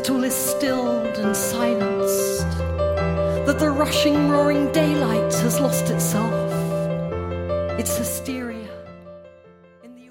that all is stilled and silenced, that the rushing, roaring daylight has lost itself, its hysteria.